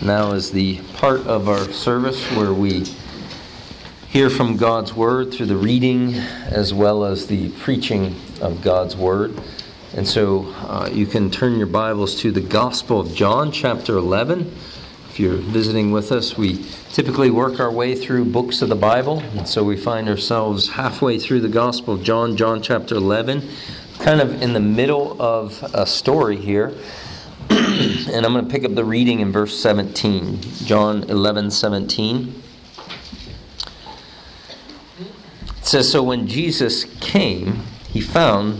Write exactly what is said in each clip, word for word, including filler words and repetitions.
Now is the part of our service where we hear from God's Word through the reading as well as the preaching of God's Word. And so uh, you can turn your Bibles to the Gospel of John, chapter eleven. If you're visiting with us, we typically work our way through books of the Bible. And so we find ourselves halfway through the Gospel of John, John chapter eleven, kind of in the middle of a story here. And I'm going to pick up the reading in verse seventeen. John eleven seventeen. It says, "So when Jesus came, he found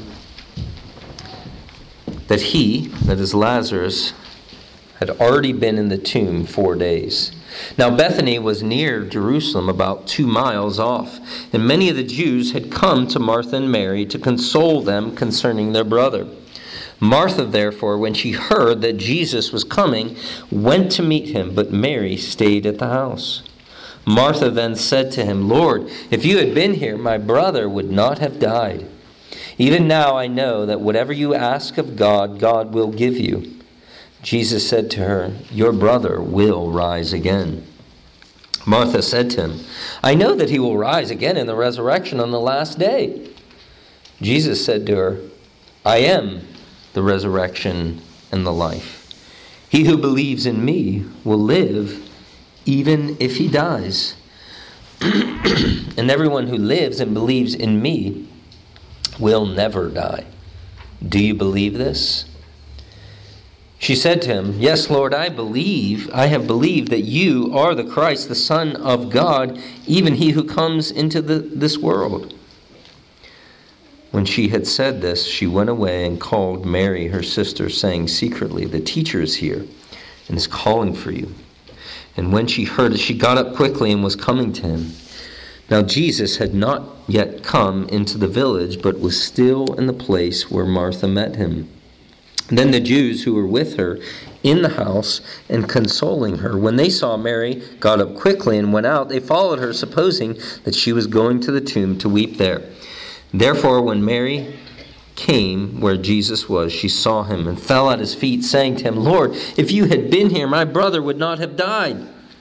that he, that is Lazarus, had already been in the tomb four days. Now Bethany was near Jerusalem, about two miles off, and many of the Jews had come to Martha and Mary to console them concerning their brother. Martha, therefore, when she heard that Jesus was coming, went to meet him, but Mary stayed at the house. Martha then said to him, 'Lord, if you had been here, my brother would not have died. Even now I know that whatever you ask of God, God will give you.' Jesus said to her, 'Your brother will rise again.' Martha said to him, 'I know that he will rise again in the resurrection on the last day.' Jesus said to her, 'I am the resurrection and the life. He who believes in me will live even if he dies. And everyone who lives and believes in me will never die. Do you believe this?' She said to him, 'Yes, Lord, I believe. I have believed that you are the Christ, the Son of God, even he who comes into the, this world.' When she had said this, she went away and called Mary, her sister, saying secretly, 'The teacher is here and is calling for you.' And when she heard it, she got up quickly and was coming to him. Now Jesus had not yet come into the village, but was still in the place where Martha met him. Then the Jews who were with her in the house and consoling her, when they saw Mary, got up quickly and went out. They followed her, supposing that she was going to the tomb to weep there. Therefore, when Mary came where Jesus was, she saw him and fell at his feet, saying to him, 'Lord, if you had been here, my brother would not have died.'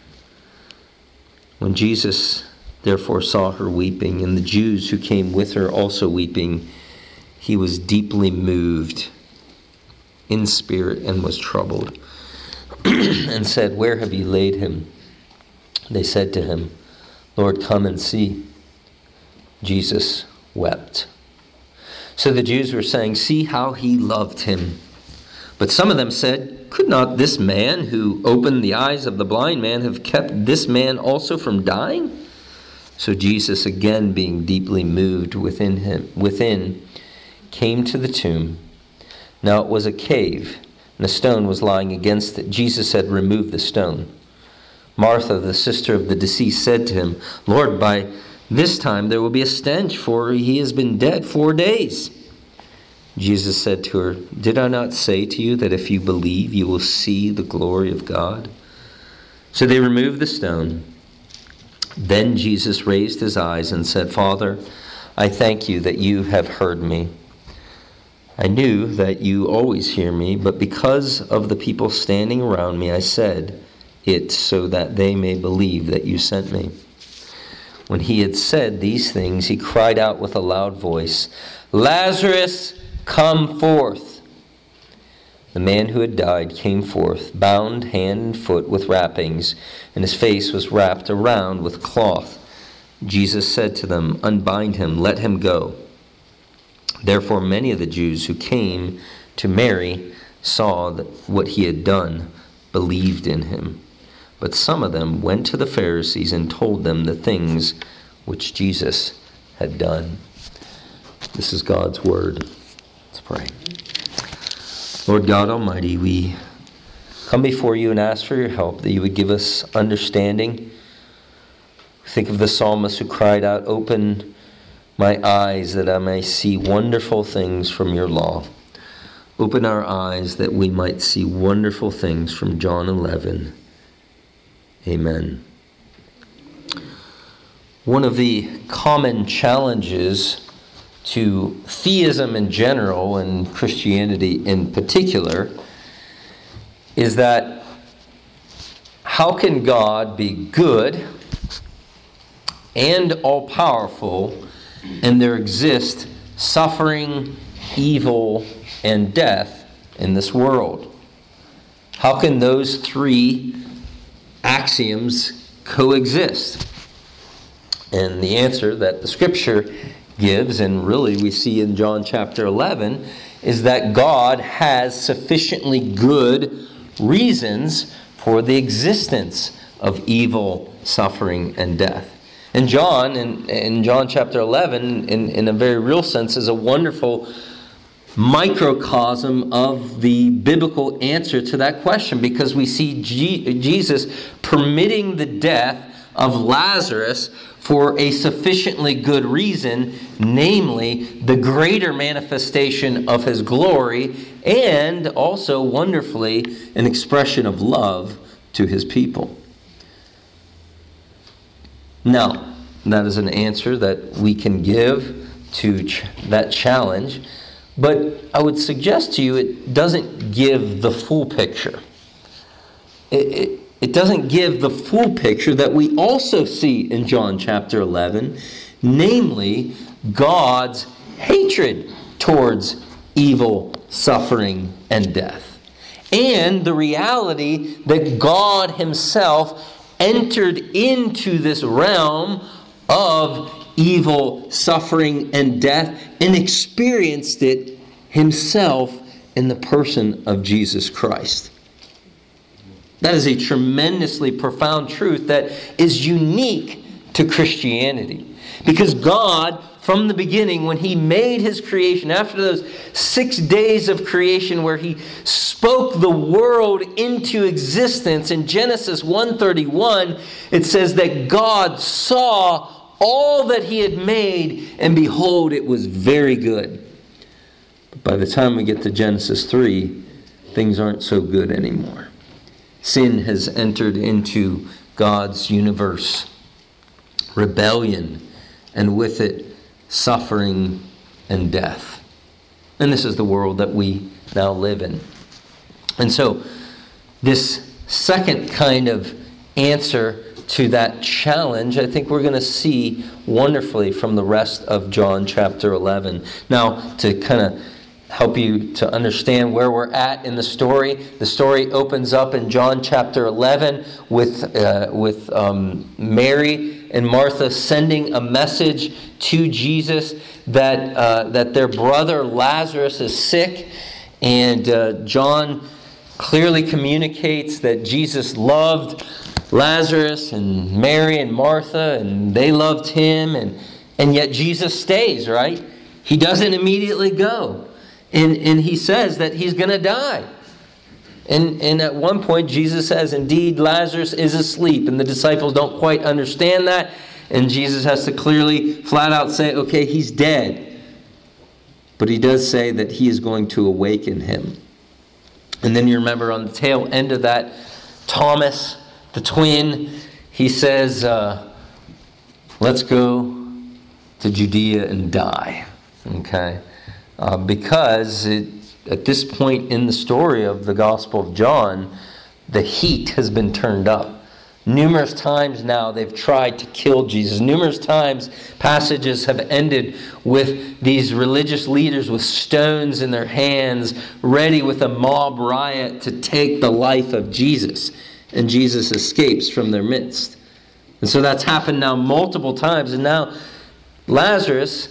When Jesus therefore saw her weeping, and the Jews who came with her also weeping, he was deeply moved in spirit and was troubled, and said, 'Where have you laid him?' They said to him, 'Lord, come and see.' Jesus wept. So the Jews were saying, 'See how he loved him.' But some of them said, 'Could not this man who opened the eyes of the blind man have kept this man also from dying?' So Jesus, again being deeply moved within him, within, came to the tomb. Now it was a cave, and a stone was lying against it. Jesus said, 'Remove the stone.' Martha, the sister of the deceased, said to him, 'Lord, by this time there will be a stench, for he has been dead four days.' Jesus said to her, 'Did I not say to you that if you believe, you will see the glory of God?' So they removed the stone. Then Jesus raised his eyes and said, 'Father, I thank you that you have heard me. I knew that you always hear me, but because of the people standing around me, I said it so that they may believe that you sent me.' When he had said these things, he cried out with a loud voice, 'Lazarus, come forth!' The man who had died came forth, bound hand and foot with wrappings, and his face was wrapped around with cloth. Jesus said to them, 'Unbind him, let him go.' Therefore many of the Jews who came to Mary saw that what he had done, believed in him. But some of them went to the Pharisees and told them the things which Jesus had done." This is God's word. Let's pray. Lord God Almighty, we come before you and ask for your help, that you would give us understanding. Think of the psalmist who cried out, "Open my eyes that I may see wonderful things from your law." Open our eyes that we might see wonderful things from John eleven. Amen. One of the common challenges to theism in general and Christianity in particular is that how can God be good and all-powerful, and there exist suffering, evil, and death in this world? How can those three axioms coexist? And the answer that the Scripture gives, and really we see in John chapter eleven, is that God has sufficiently good reasons for the existence of evil, suffering, and death. And John, in, in John chapter eleven, in, in a very real sense, is a wonderful microcosm of the biblical answer to that question, because we see G- Jesus permitting the death of Lazarus for a sufficiently good reason, namely the greater manifestation of his glory, and also wonderfully an expression of love to his people. Now, that is an answer that we can give to ch- that challenge, but I would suggest to you it doesn't give the full picture. It, it, it doesn't give the full picture that we also see in John chapter eleven, namely God's hatred towards evil, suffering, and death. And the reality that God himself entered into this realm of evil, suffering, and death and experienced it himself in the person of Jesus Christ. That is a tremendously profound truth that is unique to Christianity. Because God, from the beginning, when he made his creation, after those six days of creation where he spoke the world into existence, in Genesis one thirty-one, it says that God saw all that he had made, and behold, it was very good. But by the time we get to Genesis three, things aren't so good anymore. Sin has entered into God's universe. Rebellion, and with it, suffering and death. And this is the world that we now live in. And so, this second kind of answer to that challenge, I think we're going to see wonderfully from the rest of John chapter eleven. Now, to kind of help you to understand where we're at in the story, the story opens up in John chapter eleven with uh, with um, Mary and Martha sending a message to Jesus that uh, that their brother Lazarus is sick, and uh, John clearly communicates that Jesus loved Lazarus and Mary and Martha, and they loved him, and and yet Jesus stays, right? He doesn't immediately go. And, and he says that he's going to die. And, and at one point, Jesus says, indeed, Lazarus is asleep. And the disciples don't quite understand that. And Jesus has to clearly, flat out say, okay, he's dead. But he does say that he is going to awaken him. And then you remember on the tail end of that, Thomas, the twin, he says, uh, let's go to Judea and die. Okay? Uh, because it, at this point in the story of the Gospel of John, the heat has been turned up. Numerous times now they've tried to kill Jesus. Numerous times passages have ended with these religious leaders with stones in their hands, ready with a mob riot to take the life of Jesus. And Jesus escapes from their midst. And so that's happened now multiple times. And now Lazarus,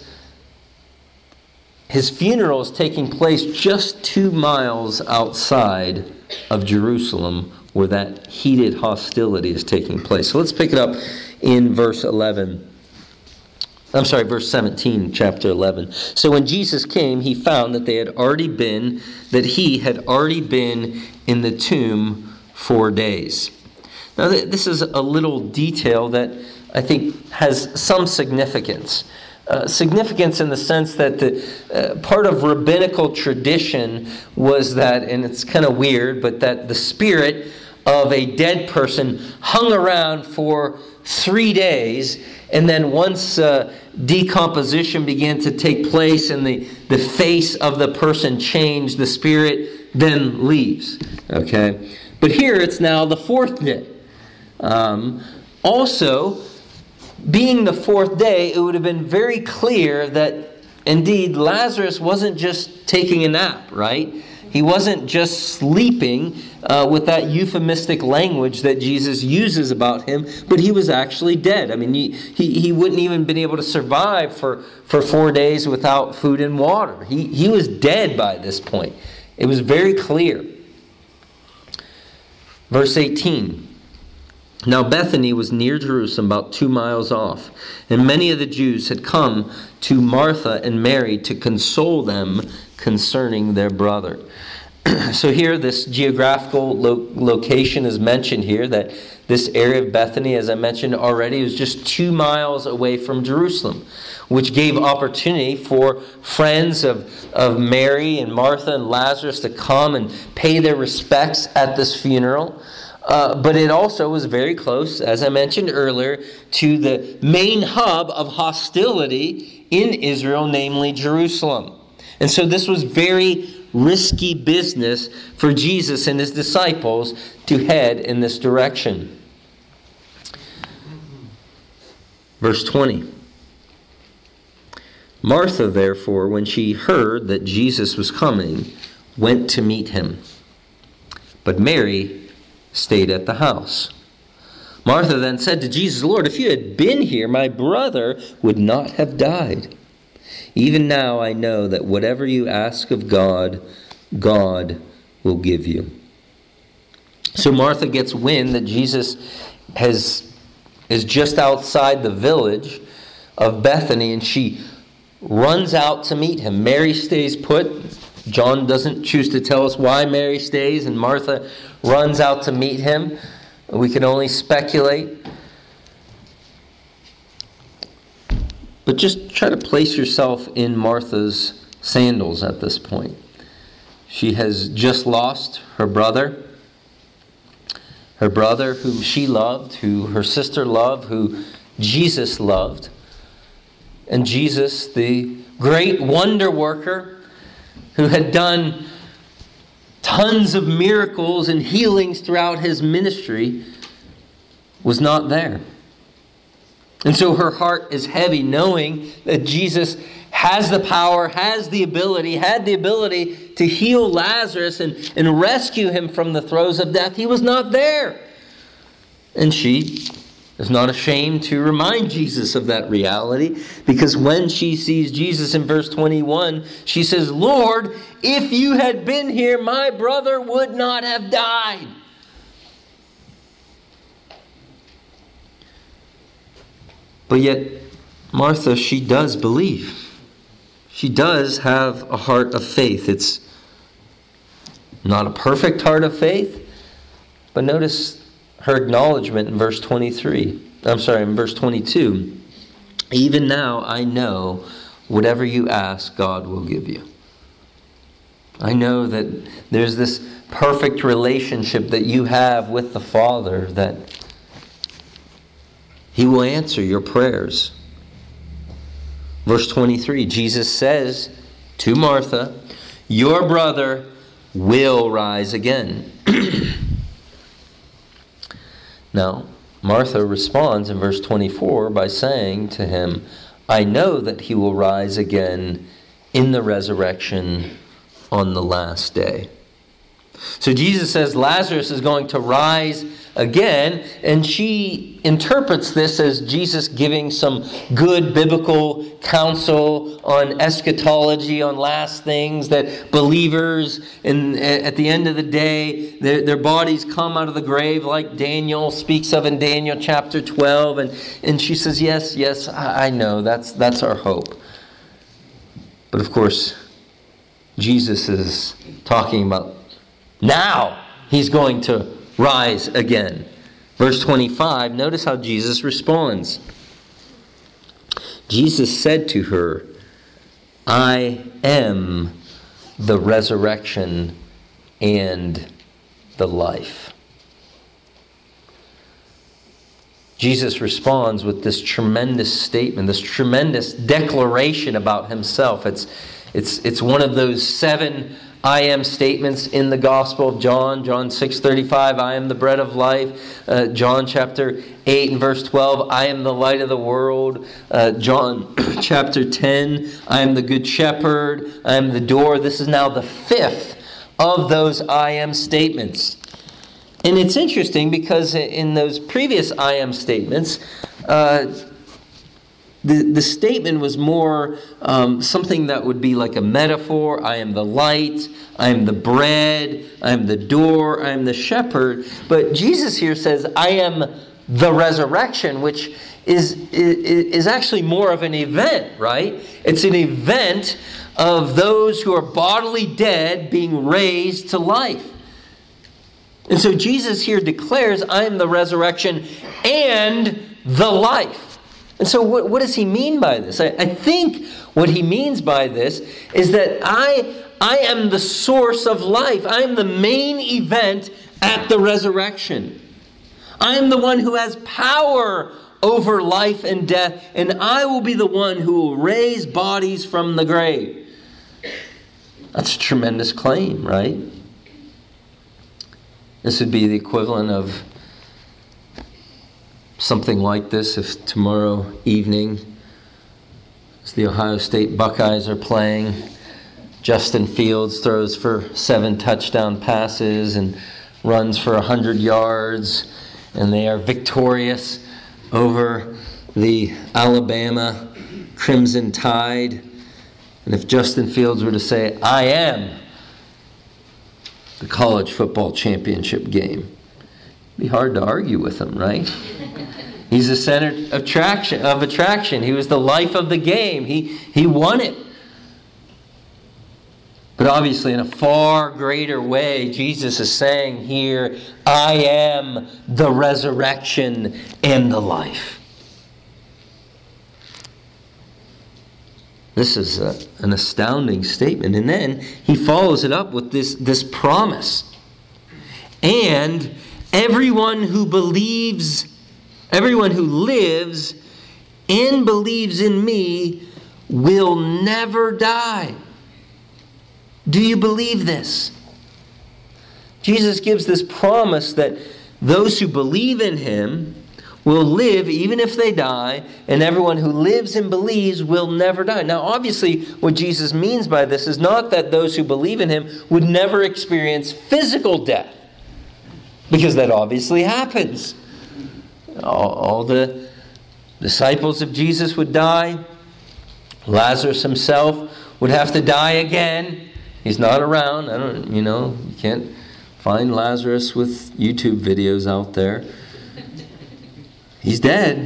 his funeral is taking place just two miles outside of Jerusalem, where that heated hostility is taking place. So let's pick it up in verse eleven. I'm sorry, verse seventeen, chapter eleven. So when Jesus came, he found that they had already been, that he had already been in the tomb four days. Now, this is a little detail that I think has some significance. Uh, significance in the sense that the uh, part of rabbinical tradition was that, and it's kind of weird, but that the spirit of a dead person hung around for three days, and then once uh, decomposition began to take place and the, the face of the person changed, the spirit then leaves. Okay? But here it's now the fourth day. Um, also, being the fourth day, it would have been very clear that indeed Lazarus wasn't just taking a nap, right? He wasn't just sleeping uh, with that euphemistic language that Jesus uses about him, but he was actually dead. I mean, he, he, he wouldn't even been able to survive for, for four days without food and water. He, he was dead by this point. It was very clear. Verse eighteen. Now Bethany was near Jerusalem, about two miles off, and many of the Jews had come to Martha and Mary to console them concerning their brother. So here, this geographical lo- location is mentioned here, that this area of Bethany, as I mentioned already, was just two miles away from Jerusalem, which gave opportunity for friends of, of Mary and Martha and Lazarus to come and pay their respects at this funeral. Uh, but it also was very close, as I mentioned earlier, to the main hub of hostility in Israel, namely Jerusalem. And so this was very risky business for Jesus and his disciples to head in this direction. Verse twenty. Martha, therefore, when she heard that Jesus was coming, went to meet him. But Mary stayed at the house. Martha then said to Jesus, Lord, if you had been here, my brother would not have died. Even now I know that whatever you ask of God, God will give you. So Martha gets wind that Jesus has is just outside the village of Bethany, and she runs out to meet him. Mary stays put. John doesn't choose to tell us why Mary stays, and Martha runs out to meet him. We can only speculate. But just try to place yourself in Martha's sandals at this point. She has just lost her brother. Her brother whom she loved, who her sister loved, who Jesus loved. And Jesus, the great wonder worker, who had done tons of miracles and healings throughout his ministry, was not there. And so her heart is heavy, knowing that Jesus has the power, has the ability, had the ability to heal Lazarus and, and rescue him from the throes of death. He was not there. And she is not ashamed to remind Jesus of that reality, because when she sees Jesus in verse twenty-one, she says, Lord, if you had been here, my brother would not have died. But yet, Martha, she does believe. She does have a heart of faith. It's not a perfect heart of faith, but notice her acknowledgement in verse twenty-three. I'm sorry, in verse twenty-two. Even now I know whatever you ask, God will give you. I know that there's this perfect relationship that you have with the Father, that He will answer your prayers. Verse twenty-three, Jesus says to Martha, your brother will rise again. Now, Martha responds in verse twenty-four by saying to him, I know that he will rise again in the resurrection on the last day. So Jesus says Lazarus is going to rise again, and she interprets this as Jesus giving some good biblical counsel on eschatology, on last things, that believers in, at the end of the day, their, their bodies come out of the grave like Daniel speaks of in Daniel chapter twelve. And, and she says, yes, yes, I, I know, that's, that's our hope. But of course, Jesus is talking about now he's going to rise again. Verse twenty-five, notice how Jesus responds. Jesus said to her, I am the resurrection and the life. Jesus responds with this tremendous statement, this tremendous declaration about himself. It's, it's, it's one of those seven I am statements in the Gospel of John. John six thirty-five, I am the bread of life. Uh, John chapter eight and verse twelve, I am the light of the world. Uh, John chapter ten, I am the good shepherd. I am the door. This is now the fifth of those I am statements. And it's interesting because in those previous I am statements, uh, the, the statement was more um, something that would be like a metaphor. I am the light, I am the bread, I am the door, I am the shepherd. But Jesus here says, I am the resurrection, which is, is, is actually more of an event, right? It's an event of those who are bodily dead being raised to life. And so Jesus here declares, I am the resurrection and the life. And so what, what does he mean by this? I, I think what he means by this is that I, I am the source of life. I am the main event at the resurrection. I am the one who has power over life and death, and I will be the one who will raise bodies from the grave. That's a tremendous claim, right? This would be the equivalent of something like this if tomorrow evening, as the Ohio State Buckeyes are playing, Justin Fields throws for seven touchdown passes and runs for one hundred yards, and they are victorious over the Alabama Crimson Tide. And if Justin Fields were to say, I am the college football championship game, it'd be hard to argue with him, right? He's the center of attraction, of attraction. He was the life of the game. He, he won it. But obviously in a far greater way, Jesus is saying here, I am the resurrection and the life. This is a, an astounding statement. And then he follows it up with this, this promise. And everyone who believes, everyone who lives and believes in me will never die. Do you believe this? Jesus gives this promise that those who believe in him will live even if they die, and everyone who lives and believes will never die. Now, obviously, what Jesus means by this is not that those who believe in him would never experience physical death, because that obviously happens. All, all the disciples of Jesus would die. Lazarus himself would have to die again. He's not around. I don't, you know, you can't find Lazarus with YouTube videos out there. He's dead.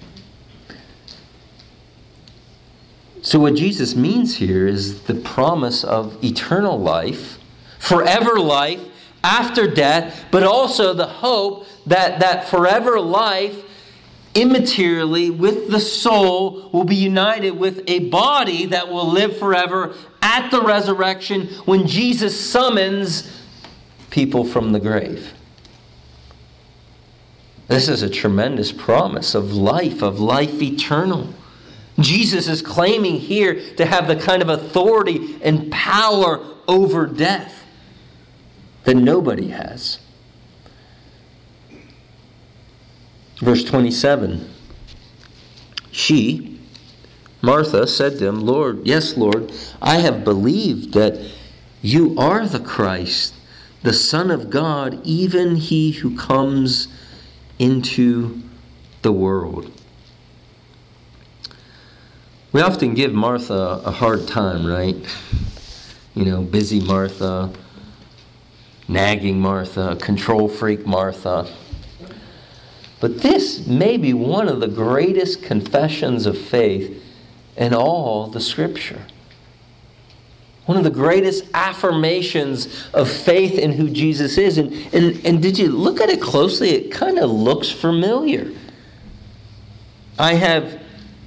So what Jesus means here is the promise of eternal life, forever life after death, but also the hope that that forever life immaterially with the soul will be united with a body that will live forever at the resurrection when Jesus summons people from the grave. This is a tremendous promise of life, of life eternal. Jesus is claiming here to have the kind of authority and power over death that nobody has. Verse twenty-seven. She, Martha, said to him, Lord, yes, Lord, I have believed that you are the Christ, the Son of God, even he who comes into the world. We often give Martha a hard time, right? You know, busy Martha, nagging Martha, control freak Martha. But this may be one of the greatest confessions of faith in all the Scripture. One of the greatest affirmations of faith in who Jesus is. And, and, and did you look at it closely? It kind of looks familiar. I have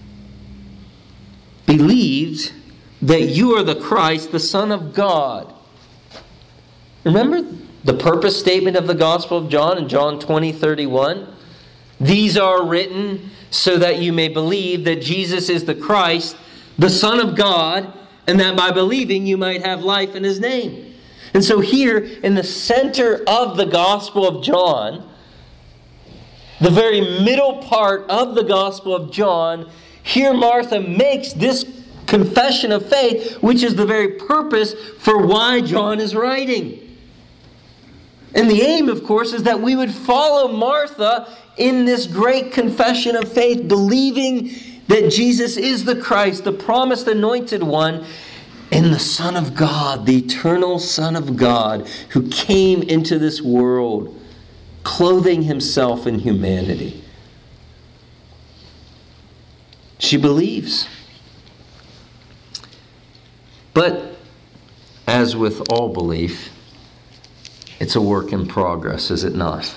believed that you are the Christ, the Son of God. Remember the purpose statement of the Gospel of John in John twenty thirty-one? These are written so that you may believe that Jesus is the Christ, the Son of God, and that by believing you might have life in his name. And so here, in the center of the Gospel of John, the very middle part of the Gospel of John, here Martha makes this confession of faith, which is the very purpose for why John is writing. And the aim, of course, is that we would follow Martha in this great confession of faith, believing that Jesus is the Christ, the promised anointed one, and the Son of God, the eternal Son of God, who came into this world, clothing himself in humanity. She believes. But, as with all belief, it's a work in progress, is it not?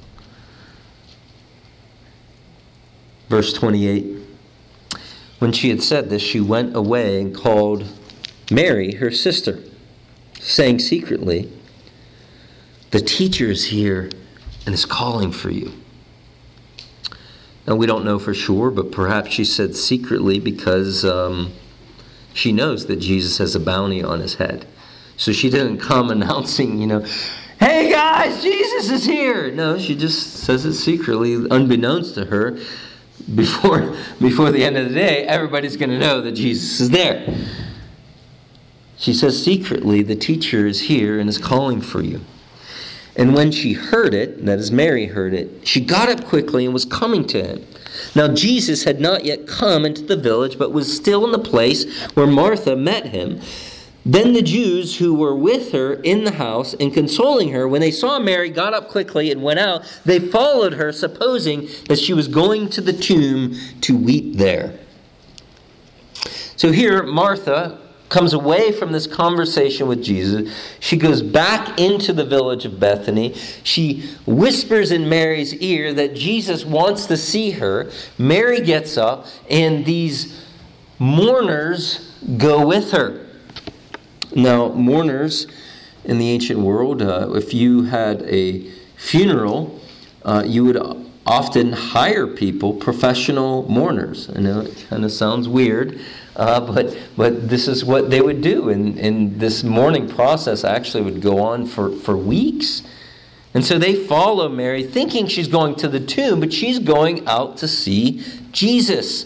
Verse twenty-eight. When she had said this, she went away and called Mary, her sister, saying secretly, "The teacher is here and is calling for you." Now, we don't know for sure, but perhaps she said secretly because um, she knows that Jesus has a bounty on his head. So she didn't come announcing, you know, "Hey guys, Jesus is here." No, she just says it secretly, unbeknownst to her. Before, before the end of the day, everybody's going to know that Jesus is there. She says secretly, "The teacher is here and is calling for you." And when she heard it, that is Mary heard it, she got up quickly and was coming to him. Now Jesus had not yet come into the village, but was still in the place where Martha met him. Then the Jews who were with her in the house and consoling her, when they saw Mary got up quickly and went out, they followed her, supposing that she was going to the tomb to weep there. So here Martha comes away from this conversation with Jesus. She goes back into the village of Bethany. She whispers in Mary's ear that Jesus wants to see her. Mary gets up, and these mourners go with her. Now, mourners in the ancient world, uh, if you had a funeral, uh, you would often hire people, professional mourners. I know it kind of sounds weird, uh, but but this is what they would do. And, and this mourning process actually would go on for, for weeks. And so they follow Mary, thinking she's going to the tomb, but she's going out to see Jesus.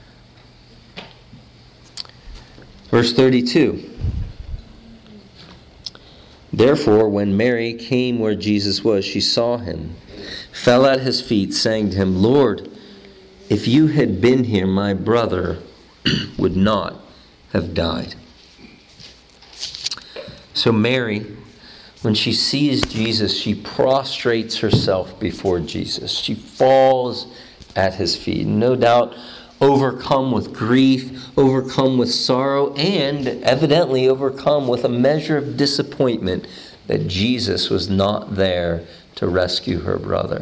Verse thirty-two. Therefore, when Mary came where Jesus was, she saw him, fell at his feet, saying to him, "Lord, if you had been here, my brother would not have died." So Mary, when she sees Jesus, she prostrates herself before Jesus. She falls at his feet. No doubt overcome with grief, overcome with sorrow, and evidently overcome with a measure of disappointment that Jesus was not there to rescue her brother.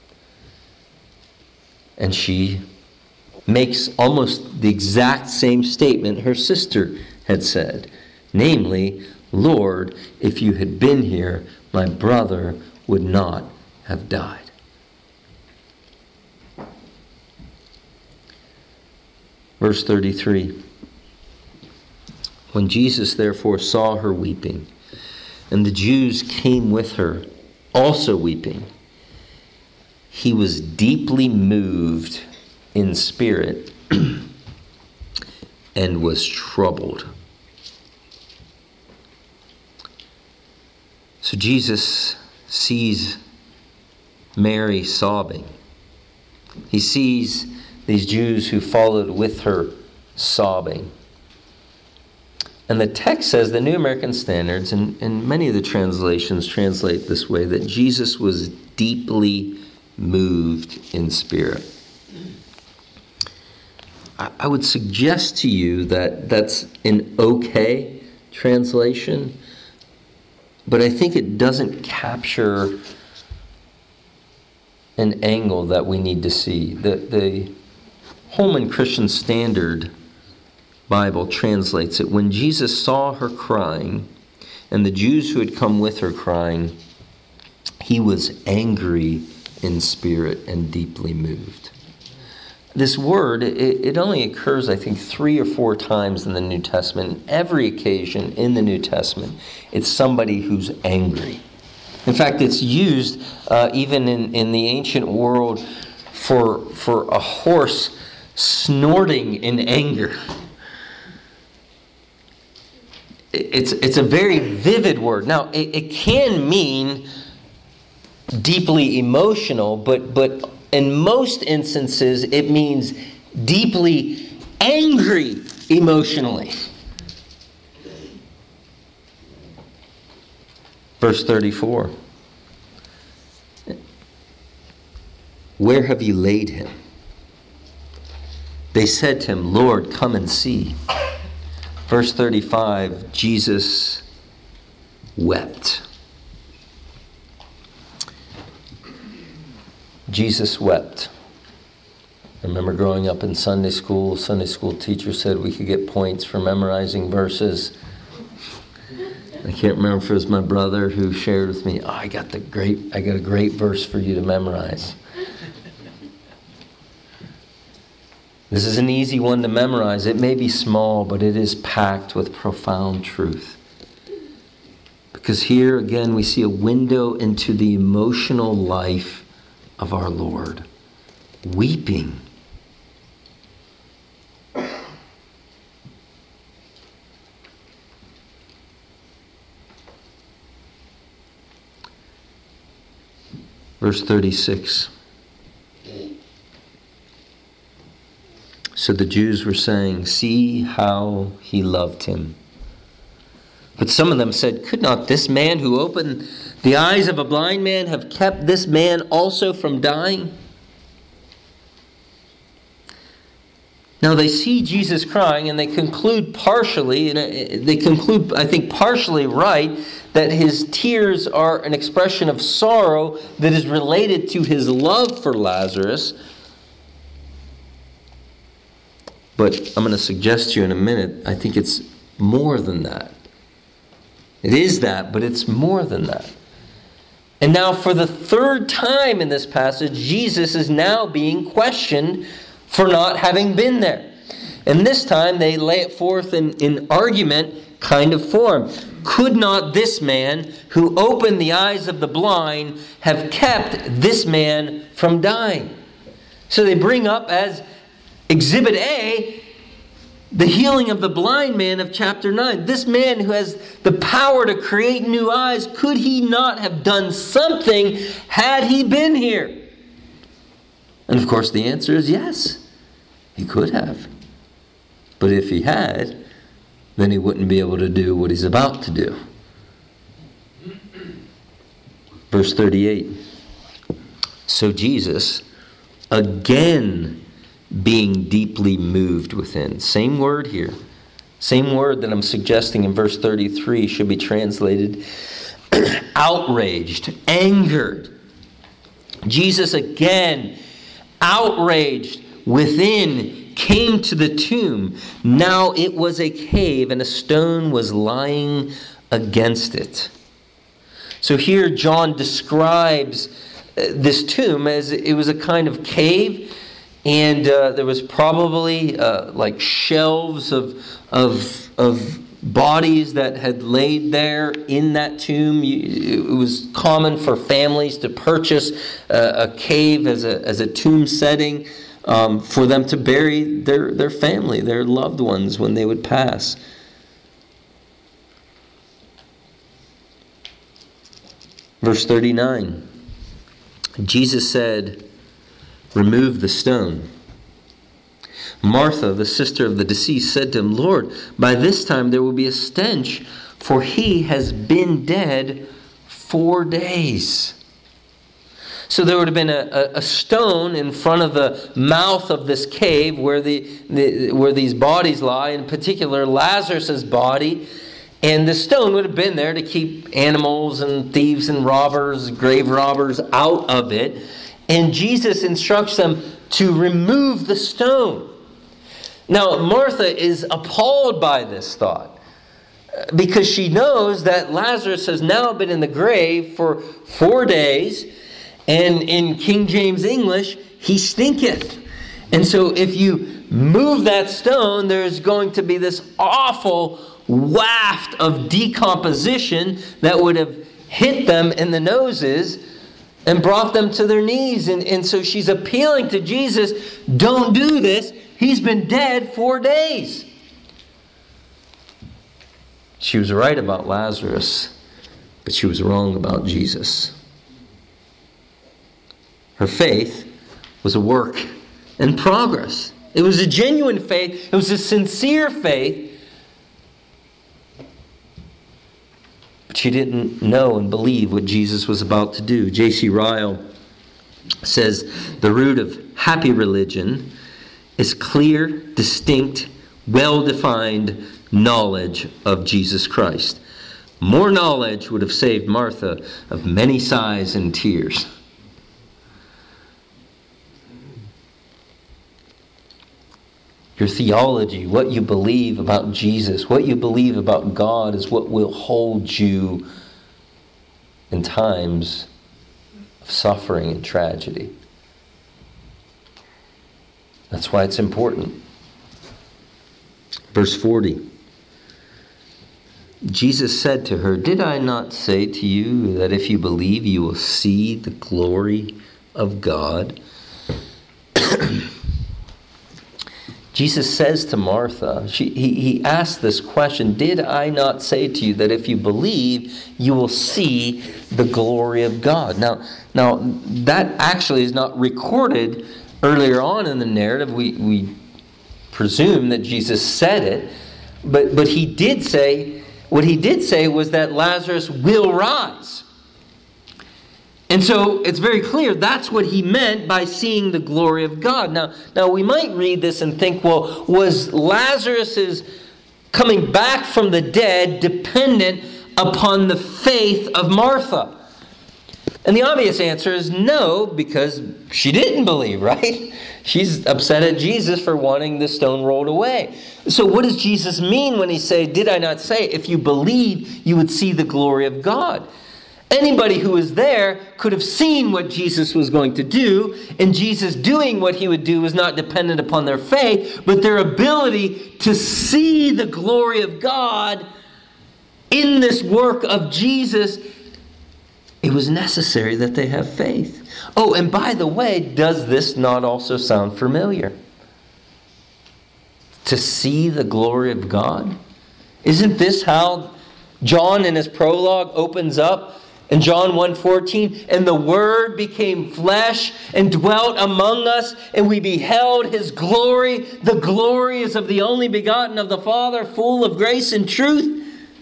And she makes almost the exact same statement her sister had said, namely, "Lord, if you had been here, my brother would not have died." Verse thirty-three. When Jesus therefore saw her weeping, and the Jews came with her, also weeping, he was deeply moved in spirit and was troubled. So Jesus sees Mary sobbing. He sees these Jews who followed with her sobbing. And the text says, the New American Standards, and, and many of the translations translate this way, that Jesus was deeply moved in spirit. I, I would suggest to you that that's an okay translation, but I think it doesn't capture an angle that we need to see. The, the Holman Christian Standard Bible translates it, when Jesus saw her crying, and the Jews who had come with her crying, he was angry in spirit and deeply moved. this word, it, it only occurs, I think, three or four times in the New Testament. Every occasion in the New Testament, it's somebody who's angry. In fact, it's used uh, even in, in the ancient world for, for a horse snorting in anger. It's, it's a very vivid word. Now, it, it can mean deeply emotional, but, but in most instances, it means deeply angry emotionally. Verse thirty-four. Where have you laid him? They said to him, Lord, come and see. Verse thirty-five, Jesus wept. Jesus wept. I remember growing up in Sunday school, Sunday school teacher said we could get points for memorizing verses. I can't remember if it was my brother who shared with me, oh, I got the great, I got a great verse for you to memorize. This is an easy one to memorize. It may be small, but it is packed with profound truth. Because here again we see a window into the emotional life of our Lord. Weeping. Verse thirty-six. So the Jews were saying, see how he loved him. But some of them said, could not this man who opened the eyes of a blind man have kept this man also from dying? Now they see Jesus crying and they conclude partially, and they conclude, I think, partially right, that his tears are an expression of sorrow that is related to his love for Lazarus. But I'm going to suggest to you in a minute, I think it's more than that. It is that, but it's more than that. And now for the third time in this passage, Jesus is now being questioned for not having been there. And this time they lay it forth in, in argument kind of form. Could not this man who opened the eyes of the blind have kept this man from dying? So they bring up as Exhibit A, the healing of the blind man of chapter nine. This man who has the power to create new eyes, could he not have done something had he been here? And of course the answer is yes, he could have. But if he had, then he wouldn't be able to do what he's about to do. Verse thirty-eight. So Jesus, again being deeply moved within. Same word here. Same word that I'm suggesting in verse thirty-three should be translated outraged, angered. Jesus again, outraged within, came to the tomb. Now it was a cave and a stone was lying against it. So here John describes this tomb as it was a kind of cave. And uh, there was probably uh, like shelves of, of, of bodies that had laid there in that tomb. It was common for families to purchase a, a cave as a, as a tomb setting um, for them to bury their, their family, their loved ones when they would pass. Verse thirty-nine. Jesus said, remove the stone. Martha, the sister of the deceased, said to him, Lord, by this time there will be a stench, for he has been dead four days. So there would have been a, a stone in front of the mouth of this cave where the, the where these bodies lie, in particular Lazarus' body. And the stone would have been there to keep animals and thieves and robbers, grave robbers, out of it. And Jesus instructs them to remove the stone. Now, Martha is appalled by this thought because she knows that Lazarus has now been in the grave for four days. And in King James English, he stinketh. And so if you move that stone, there's going to be this awful waft of decomposition that would have hit them in the noses and brought them to their knees. And, and so she's appealing to Jesus, don't do this. He's been dead four days. She was right about Lazarus, but she was wrong about Jesus. Her faith was a work in progress. It was a genuine faith. It was a sincere faith. But she didn't know and believe what Jesus was about to do. J C Ryle says, the root of happy religion is clear, distinct, well-defined knowledge of Jesus Christ. More knowledge would have saved Martha of many sighs and tears. Your theology, what you believe about Jesus, what you believe about God is what will hold you in times of suffering and tragedy. That's why it's important. Verse forty. Jesus said to her, "Did I not say to you that if you believe, you will see the glory of God?" Jesus says to Martha, she, he, he asked this question, "Did I not say to you that if you believe, you will see the glory of God?" Now, now that actually is not recorded earlier on in the narrative. We, we presume that Jesus said it, but, but he did say, what he did say was that Lazarus will rise. And so it's very clear that's what he meant by seeing the glory of God. Now, now we might read this and think, well, was Lazarus's coming back from the dead dependent upon the faith of Martha? And the obvious answer is no, because she didn't believe, right? She's upset at Jesus for wanting the stone rolled away. So what does Jesus mean when he said, "Did I not say, if you believe, you would see the glory of God"? Anybody who was there could have seen what Jesus was going to do, and Jesus doing what he would do was not dependent upon their faith, but their ability to see the glory of God in this work of Jesus. It was necessary that they have faith. Oh, and by the way, does this not also sound familiar? To see the glory of God? Isn't this how John in his prologue opens up? In John one fourteen, "And the Word became flesh and dwelt among us, and we beheld His glory. The glory is of the only begotten of the Father, full of grace and truth."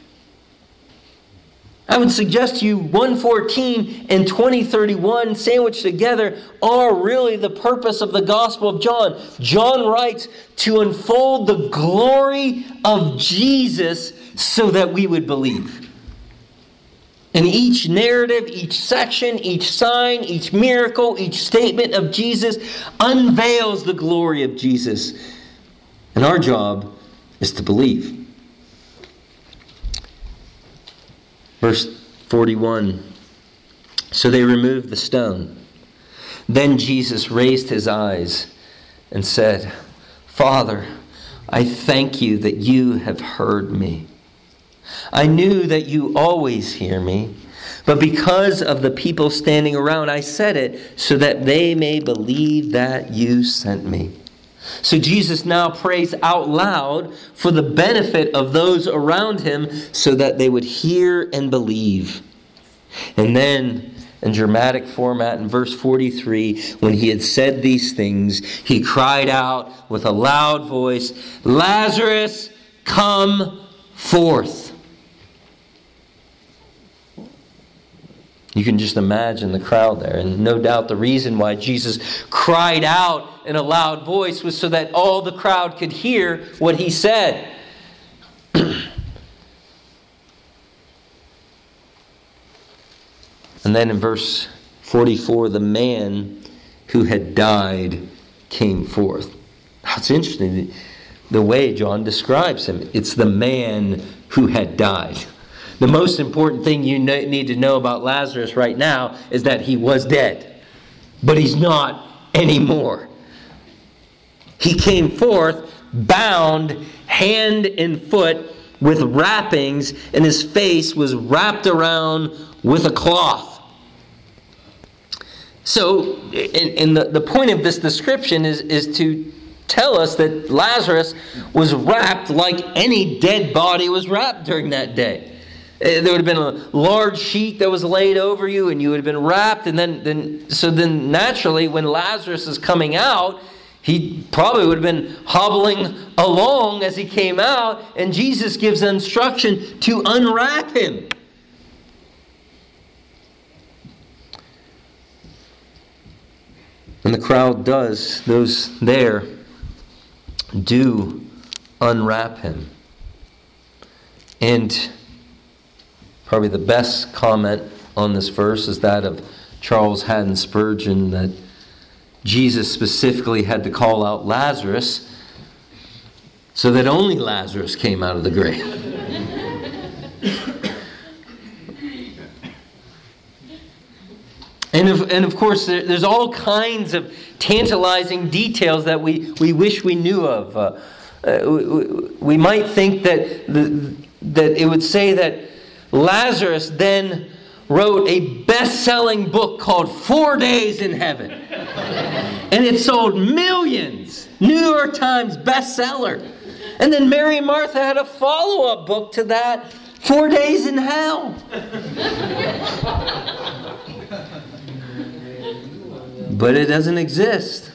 I would suggest to you one fourteen and twenty thirty-one sandwiched together are really the purpose of the Gospel of John. John writes to unfold the glory of Jesus so that we would believe. And each narrative, each section, each sign, each miracle, each statement of Jesus unveils the glory of Jesus. And our job is to believe. Verse forty-one. So they removed the stone. Then Jesus raised his eyes and said, "Father, I thank you that you have heard me. I knew that you always hear me, but because of the people standing around, I said it so that they may believe that you sent me." So Jesus now prays out loud for the benefit of those around him so that they would hear and believe. And then, in dramatic format, in verse forty-three, when he had said these things, he cried out with a loud voice, "Lazarus, come forth." You can just imagine the crowd there. And no doubt the reason why Jesus cried out in a loud voice was so that all the crowd could hear what he said. And then in verse forty-four, the man who had died came forth. It's interesting the way John describes him. It's the man who had died. The most important thing you need to know about Lazarus right now is that he was dead. But he's not anymore. He came forth bound hand and foot with wrappings, and his face was wrapped around with a cloth. So, and, and the, the point of this description is, is to tell us that Lazarus was wrapped like any dead body was wrapped during that day. There would have been a large sheet that was laid over you, and you would have been wrapped. And then, then, so then naturally, when Lazarus is coming out, he probably would have been hobbling along as he came out, and Jesus gives instruction to unwrap him. And the crowd does, those there do unwrap him. And probably the best comment on this verse is that of Charles Haddon Spurgeon, that Jesus specifically had to call out Lazarus so that only Lazarus came out of the grave. And of, and of course, there, there's all kinds of tantalizing details that we, we wish we knew of. Uh, uh, we, we might think that the, that it would say that Lazarus then wrote a best-selling book called Four Days in Heaven. And it sold millions. New York Times bestseller. And then Mary and Martha had a follow-up book to that, Four Days in Hell. But it doesn't exist.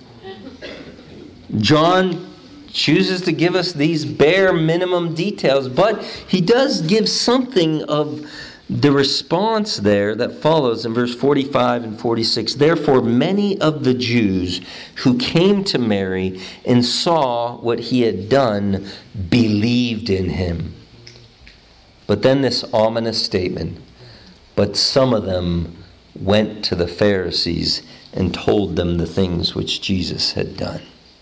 John chooses to give us these bare minimum details, but he does give something of the response there that follows in verse forty-five and forty-six. Therefore, many of the Jews who came to Mary and saw what he had done believed in him. But then this ominous statement, but some of them went to the Pharisees and told them the things which Jesus had done.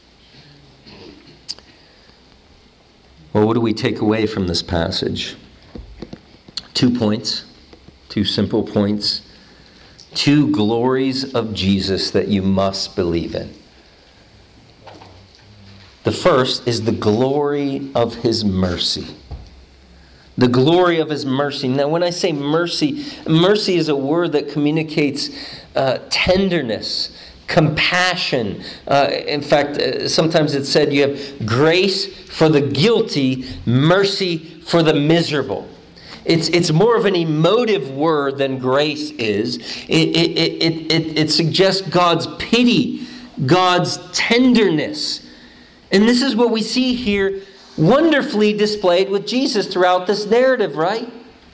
Well, what do we take away from this passage? Two points, two simple points, two glories of Jesus that you must believe in. The first is the glory of his mercy. The glory of his mercy. Now, when I say mercy, mercy is a word that communicates uh, tenderness, compassion. Uh, in fact, uh, sometimes it's said you have grace for the guilty, mercy for the miserable. It's it's more of an emotive word than grace is. It, it, it, it, it suggests God's pity, God's tenderness. And this is what we see here wonderfully displayed with Jesus throughout this narrative, right?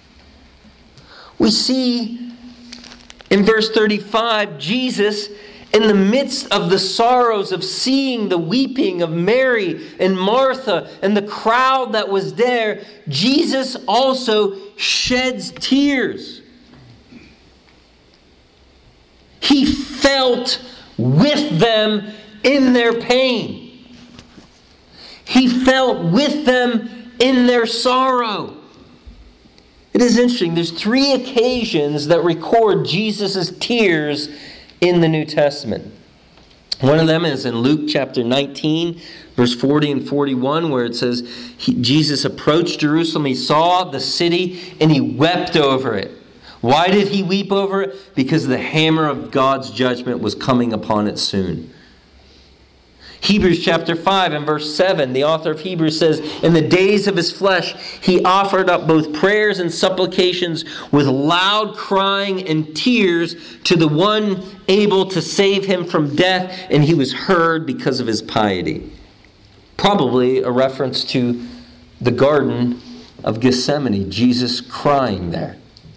We see in verse thirty-five, Jesus, in the midst of the sorrows of seeing the weeping of Mary and Martha and the crowd that was there, Jesus also sheds tears. He felt with them in their pain. He felt with them in their sorrow. It is interesting. There's three occasions that record Jesus' tears in the New Testament. One of them is in Luke chapter nineteen, verse forty and forty-one, where it says, he, Jesus approached Jerusalem, he saw the city, and he wept over it. Why did he weep over it? Because the hammer of God's judgment was coming upon it soon. Hebrews chapter five and verse seven, the author of Hebrews says, in the days of his flesh, he offered up both prayers and supplications with loud crying and tears to the one able to save him from death, and he was heard because of his piety. Probably a reference to the Garden of Gethsemane, Jesus crying there.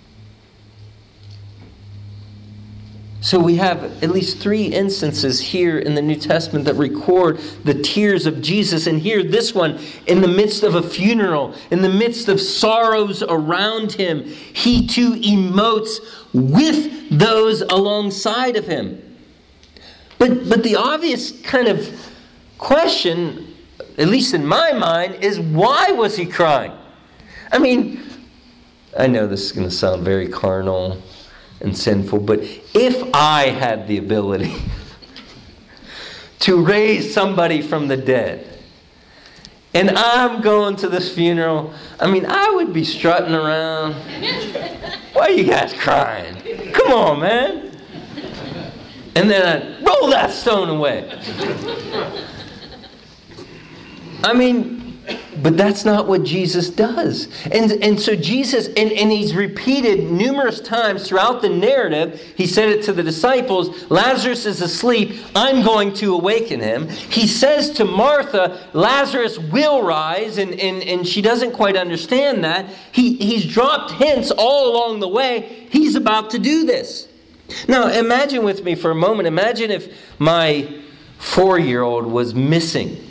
So we have at least three instances here in the New Testament that record the tears of Jesus. And here, this one, in the midst of a funeral, in the midst of sorrows around him, he too emotes with those alongside of him. But, but the obvious kind of question, at least in my mind, is why was he crying? I mean, I know this is going to sound very carnal and sinful, but if I had the ability to raise somebody from the dead. And I'm going to this funeral. I mean, I would be strutting around. Why are you guys crying? Come on, man. And then I'd roll that stone away. I mean, but that's not what Jesus does. And, and so Jesus, and, and he's repeated numerous times throughout the narrative, he said it to the disciples, Lazarus is asleep, I'm going to awaken him. He says to Martha, Lazarus will rise, and, and, and she doesn't quite understand that. He, he's dropped hints all along the way. He's about to do this. Now, imagine with me for a moment, imagine if my four-year-old was missing.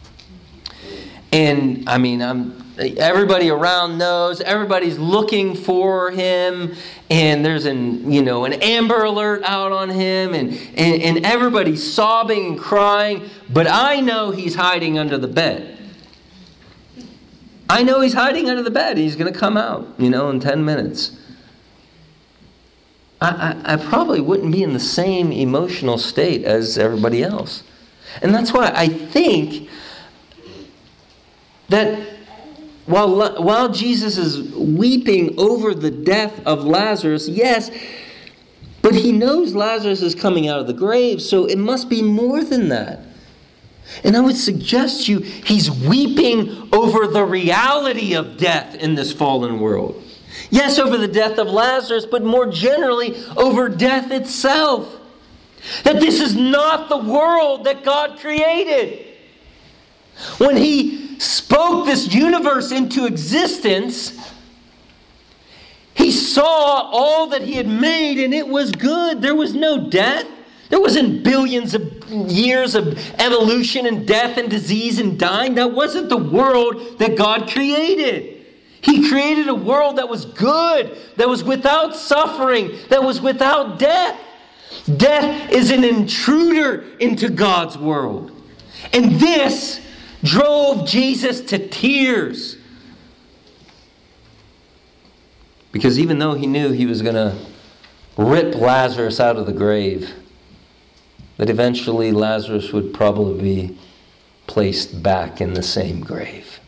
And, I mean, I'm, everybody around knows, everybody's looking for him, and there's an, you know, an Amber Alert out on him, and, and, and everybody's sobbing and crying, but I know he's hiding under the bed. I know he's hiding under the bed. He's going to come out, you know, in ten minutes. I, I, I probably wouldn't be in the same emotional state as everybody else. And that's why I think that while, while Jesus is weeping over the death of Lazarus, yes, but he knows Lazarus is coming out of the grave, so it must be more than that. And I would suggest to you, he's weeping over the reality of death in this fallen world. Yes, over the death of Lazarus, but more generally over death itself. That this is not the world that God created. When he spoke this universe into existence, he saw all that he had made and it was good. There was no death. There wasn't billions of years of evolution and death and disease and dying. That wasn't the world that God created. He created a world that was good, that was without suffering, that was without death. Death is an intruder into God's world. And this drove Jesus to tears. Because even though he knew he was going to rip Lazarus out of the grave, that eventually Lazarus would probably be placed back in the same grave.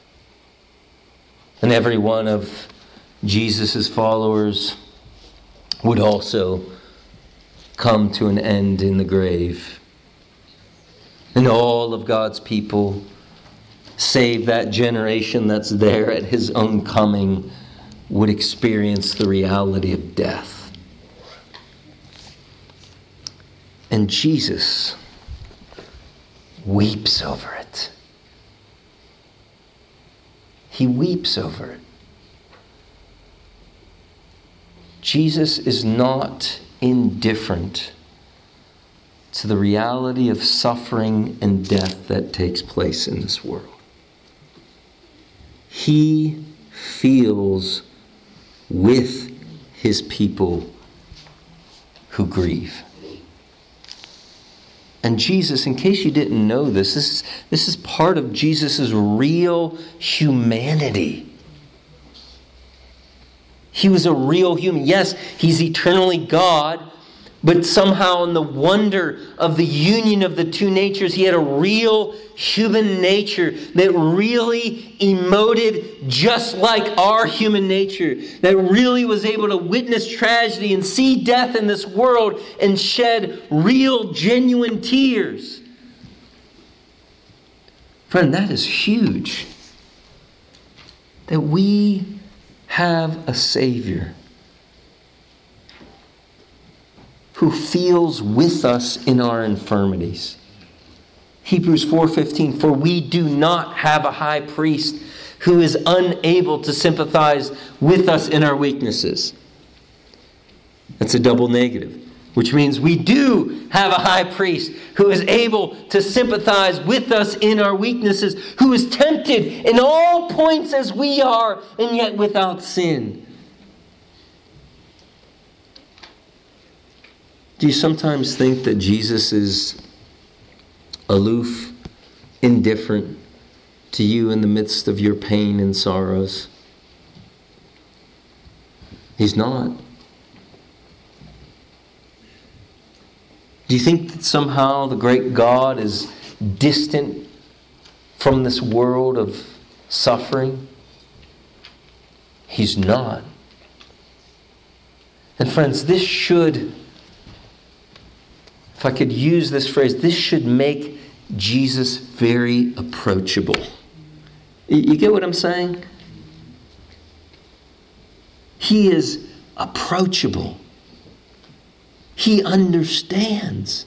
And every one of Jesus' followers would also come to an end in the grave. And all of God's people, save that generation that's there at his own coming, would experience the reality of death. And Jesus weeps over it. He weeps over it. Jesus is not indifferent to the reality of suffering and death that takes place in this world. He feels with his people who grieve. And Jesus, in case you didn't know this, this is, this is part of Jesus' real humanity. He was a real human. Yes, he's eternally God, but somehow in the wonder of the union of the two natures, he had a real human nature that really emoted just like our human nature, that really was able to witness tragedy and see death in this world and shed real, genuine tears. Friend, that is huge. That we have a Savior who feels with us in our infirmities. Hebrews four fifteen, for we do not have a high priest who is unable to sympathize with us in our weaknesses. That's a double negative, which means we do have a high priest who is able to sympathize with us in our weaknesses, who is tempted in all points as we are, and yet without sin. Do you sometimes think that Jesus is aloof, indifferent to you in the midst of your pain and sorrows? He's not. Do you think that somehow the great God is distant from this world of suffering? He's not. And friends, this should, if I could use this phrase, this should make Jesus very approachable. You get what I'm saying? He is approachable. He understands.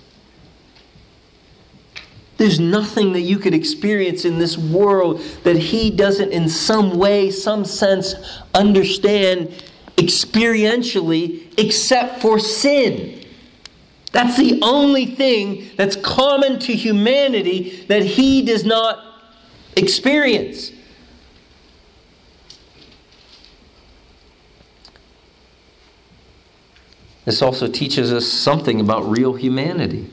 There's nothing that you could experience in this world that he doesn't in some way, some sense, understand experientially except for sin. That's the only thing that's common to humanity that he does not experience. This also teaches us something about real humanity.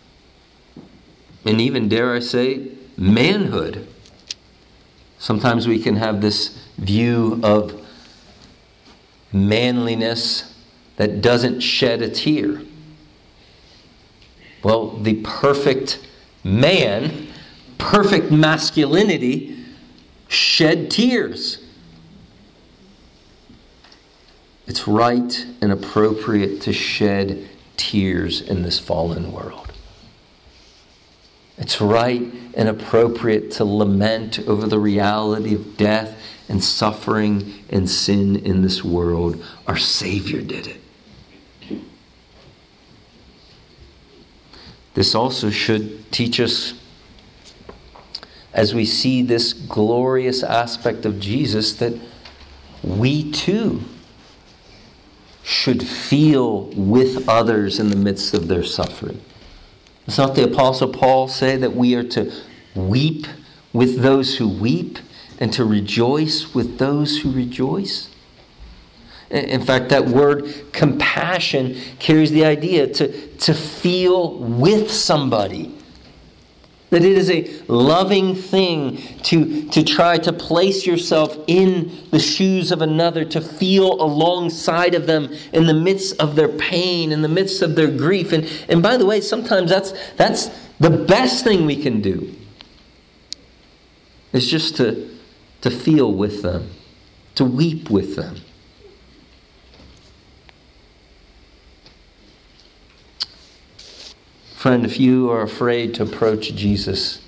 And even, dare I say, manhood. Sometimes we can have this view of manliness that doesn't shed a tear. Well, the perfect man, perfect masculinity, shed tears. It's right and appropriate to shed tears in this fallen world. It's right and appropriate to lament over the reality of death and suffering and sin in this world. Our Savior did it. This also should teach us, as we see this glorious aspect of Jesus, that we too should feel with others in the midst of their suffering. Does not the Apostle Paul say that we are to weep with those who weep and to rejoice with those who rejoice? In fact, that word compassion carries the idea to, to feel with somebody. That it is a loving thing to, to try to place yourself in the shoes of another, to feel alongside of them in the midst of their pain, in the midst of their grief. And, and by the way, sometimes that's, that's the best thing we can do. Is just to, to feel with them, to weep with them. Friend, if you are afraid to approach Jesus,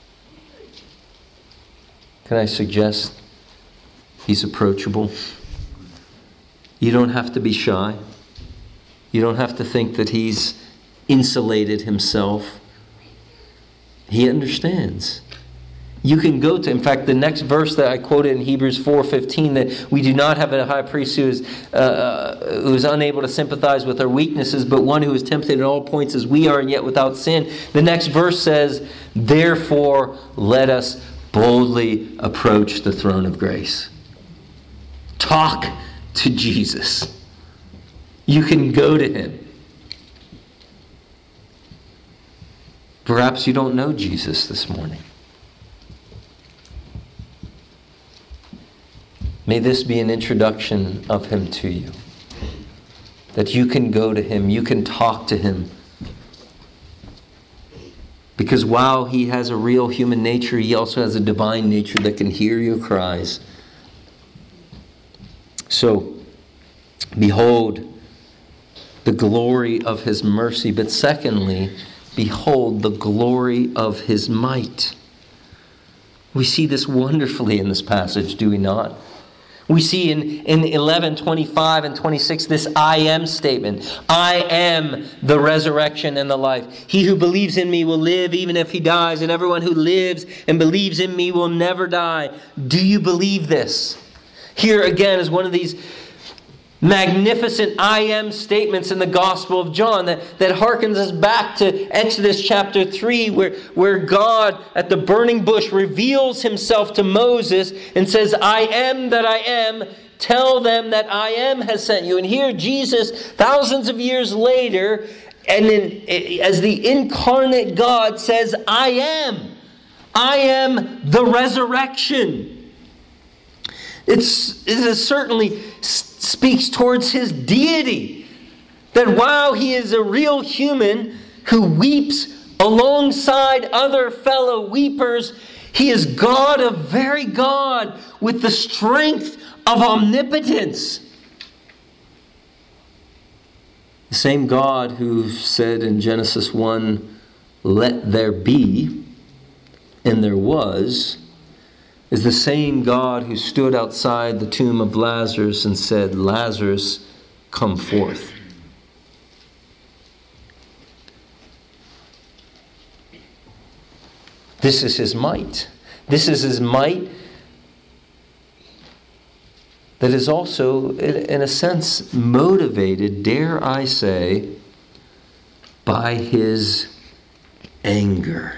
can I suggest he's approachable? You don't have to be shy. You don't have to think that he's insulated himself. He understands. You can go to, in fact, the next verse that I quoted in Hebrews four fifteen, that we do not have a high priest who is, uh, who is unable to sympathize with our weaknesses, but one who is tempted in all points as we are and yet without sin. The next verse says, therefore let us boldly approach the throne of grace. Talk to Jesus. You can go to him. Perhaps you don't know Jesus this morning. May this be an introduction of him to you. That you can go to him, you can talk to him. Because while he has a real human nature, he also has a divine nature that can hear your cries. So, behold the glory of his mercy, but secondly, behold the glory of his might. We see this wonderfully in this passage, do we not? We see in, in eleven twenty-five and twenty-six this I am statement. I am the resurrection and the life. He who believes in me will live even if he dies, and everyone who lives and believes in me will never die. Do you believe this? Here again is one of these magnificent I am statements in the Gospel of John that, that harkens us back to Exodus chapter three, where, where God at the burning bush reveals himself to Moses and says, I am that I am, tell them that I am has sent you. And here Jesus, thousands of years later, and in, as the incarnate God says, I am. I am the resurrection. It's, it is certainly speaks towards his deity. That while he is a real human who weeps alongside other fellow weepers. He is God of very God with the strength of omnipotence. The same God who said in Genesis one, "Let there be," and there was, is the same God who stood outside the tomb of Lazarus and said, "Lazarus, come forth." This is his might. This is his might that is also, in a sense, motivated, dare I say, by his anger.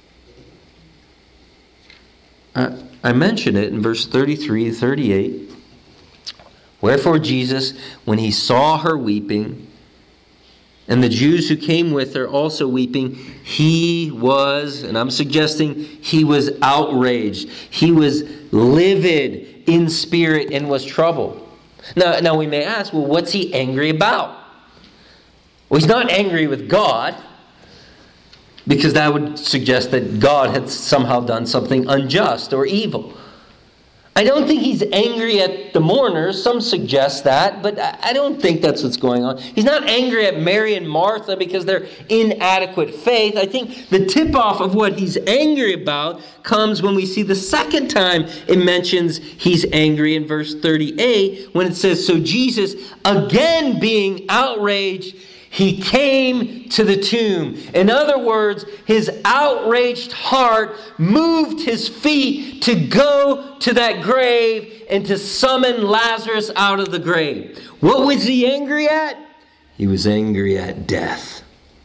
Uh, I mention it in verse thirty-three, thirty-eight. Wherefore Jesus, when he saw her weeping, and the Jews who came with her also weeping, he was, and I'm suggesting he was outraged. He was livid in spirit and was troubled. Now, now we may ask, well, what's he angry about? Well, he's not angry with God, because that would suggest that God had somehow done something unjust or evil. I don't think he's angry at the mourners. Some suggest that, but I don't think that's what's going on. He's not angry at Mary and Martha because they're inadequate faith. I think the tip-off of what he's angry about comes when we see the second time it mentions he's angry in verse thirty-eight, when it says, "So Jesus, again being outraged, he came to the tomb." In other words, his outraged heart moved his feet to go to that grave and to summon Lazarus out of the grave. What was he angry at? He was angry at death.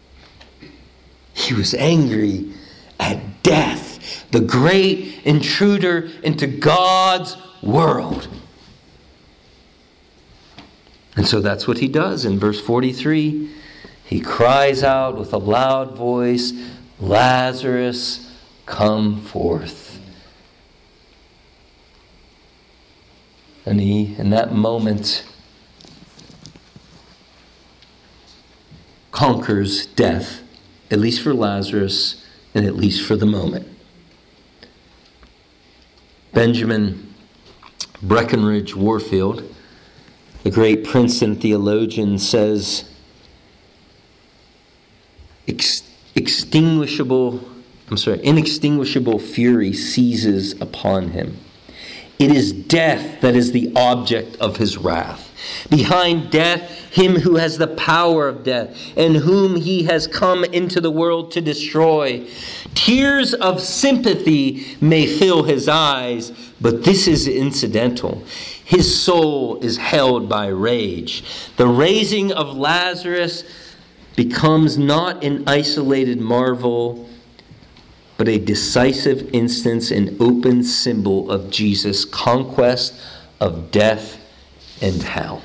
He was angry at death, the great intruder into God's world. And so that's what he does in verse forty-three. He cries out with a loud voice, "Lazarus, come forth." And he, in that moment, conquers death, at least for Lazarus, and at least for the moment. Benjamin Breckinridge Warfield, the great Princeton theologian, says, Ex- extinguishable, I'm sorry, inextinguishable fury seizes upon him. It is death that is the object of his wrath. Behind death, him who has the power of death, and whom he has come into the world to destroy. Tears of sympathy may fill his eyes, but this is incidental. His soul is held by rage. The raising of Lazarus becomes not an isolated marvel, but a decisive instance and open symbol of Jesus' conquest of death and hell.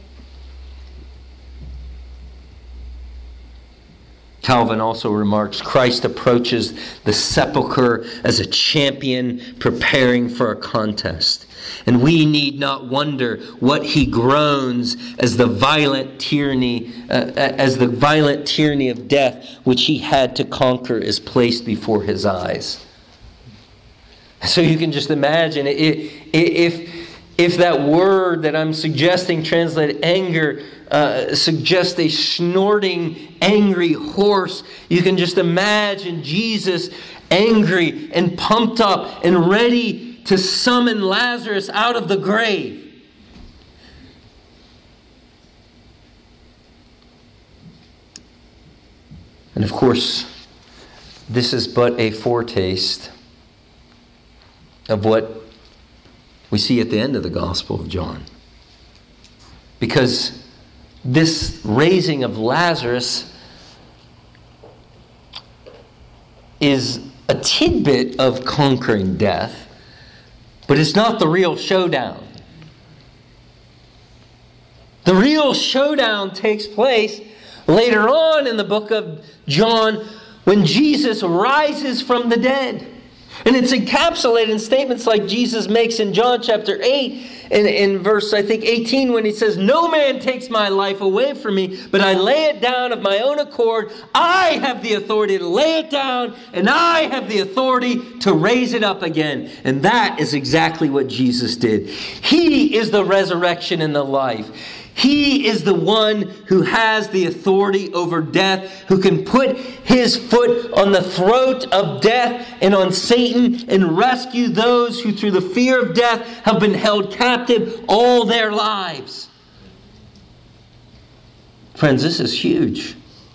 Calvin also remarks, Christ approaches the sepulchre as a champion preparing for a contest. And we need not wonder what he groans as the violent tyranny, uh, as the violent tyranny of death, which he had to conquer, is placed before his eyes. So you can just imagine if if, if that word that I'm suggesting, translated anger, uh, suggests a snorting, angry horse. You can just imagine Jesus angry and pumped up and ready to summon Lazarus out of the grave. And of course, this is but a foretaste of what we see at the end of the Gospel of John. Because this raising of Lazarus is a tidbit of conquering death, but it's not the real showdown. The real showdown takes place later on in the book of John when Jesus rises from the dead. And it's encapsulated in statements like Jesus makes in John chapter eight, in, in verse, I think, eighteen, when he says, "No man takes my life away from me, but I lay it down of my own accord. I have the authority to lay it down, and I have the authority to raise it up again." And that is exactly what Jesus did. He is the resurrection and the life. He is the one who has the authority over death, who can put his foot on the throat of death and on Satan and rescue those who through the fear of death have been held captive all their lives. Friends, this is huge.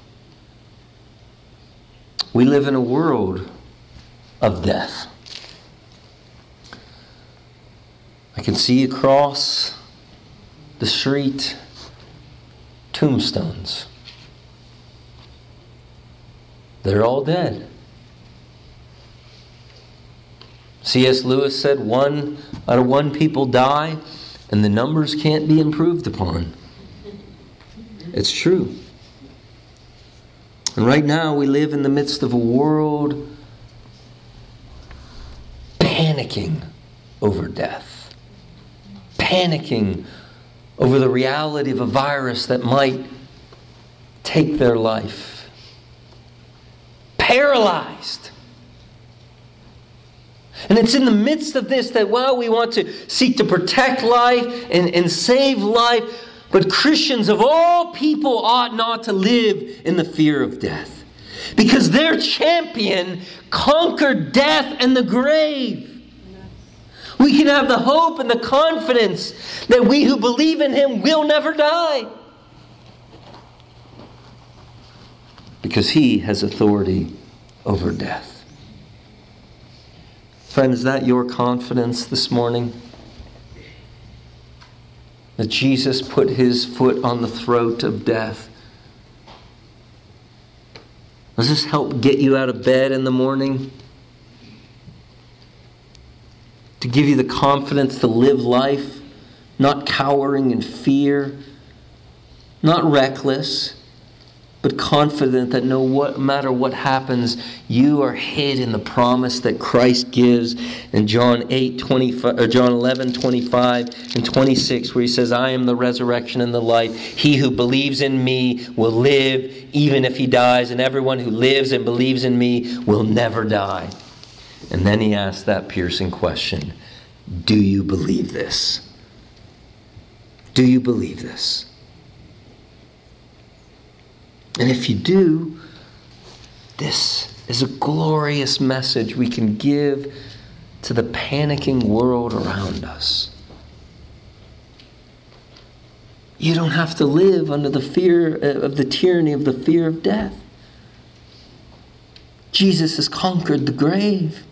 We live in a world of death. I can see across the street tombstones. They're all dead. C S Lewis said one out of one people die, and the numbers can't be improved upon. It's true. And right now we live in the midst of a world panicking over death. Panicking over the reality of a virus that might take their life. Paralyzed. And it's in the midst of this that while we want to seek to protect life and, and save life, but Christians of all people ought not to live in the fear of death. Because their champion conquered death and the grave. We can have the hope and the confidence that we who believe in Him will never die. Because He has authority over death. Friends, is that your confidence this morning? That Jesus put His foot on the throat of death? Does this help get you out of bed in the morning? To give you the confidence to live life, not cowering in fear, not reckless, but confident that no what, matter what happens, you are hid in the promise that Christ gives in John eight twenty-five or John eleven twenty-five and twenty-six, where He says, "I am the resurrection and the life. He who believes in me will live even if he dies, and everyone who lives and believes in me will never die." And then He asks that piercing question, do you believe this? Do you believe this? And if you do, this is a glorious message we can give to the panicking world around us. You don't have to live under the fear of the tyranny of the fear of death. Jesus has conquered the grave.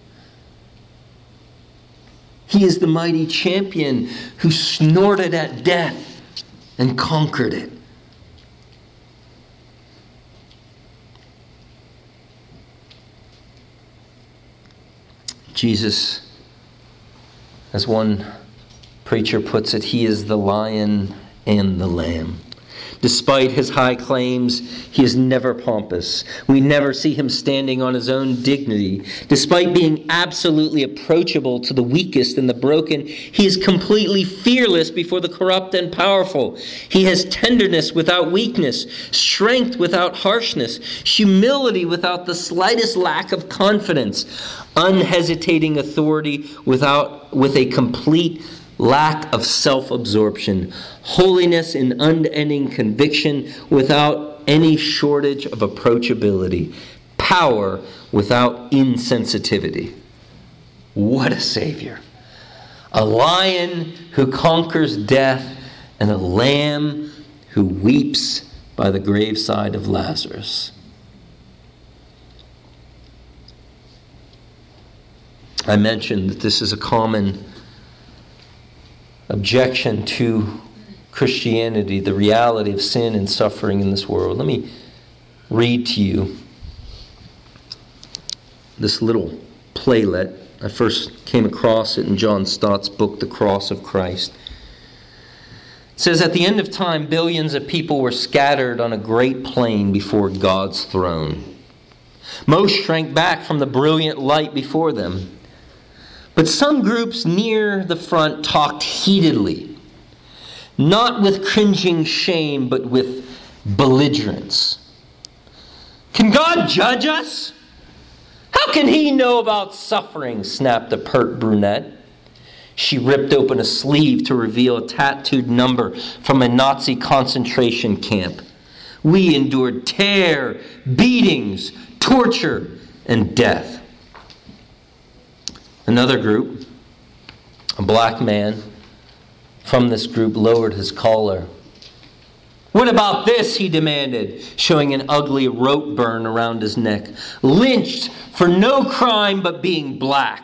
He is the mighty champion who snorted at death and conquered it. Jesus, as one preacher puts it, He is the lion and the lamb. Despite His high claims, He is never pompous. We never see Him standing on His own dignity. Despite being absolutely approachable to the weakest and the broken, He is completely fearless before the corrupt and powerful. He has tenderness without weakness, strength without harshness, humility without the slightest lack of confidence, unhesitating authority without with a complete lack of self-absorption, holiness in unending conviction without any shortage of approachability, power without insensitivity. What a Savior! A lion who conquers death and a lamb who weeps by the graveside of Lazarus. I mentioned that this is a common objection to Christianity, the reality of sin and suffering in this world. Let me read to you this little playlet. I first came across it in John Stott's book, The Cross of Christ. It says, "At the end of time, billions of people were scattered on a great plain before God's throne. Most shrank back from the brilliant light before them. But some groups near the front talked heatedly, not with cringing shame, but with belligerence. "Can God judge us? How can he know about suffering?" snapped a pert brunette. She ripped open a sleeve to reveal a tattooed number from a Nazi concentration camp. "We endured tear, beatings, torture, and death." Another group, a black man from this group, lowered his collar. "What about this?" he demanded, showing an ugly rope burn around his neck. "Lynched for no crime but being black."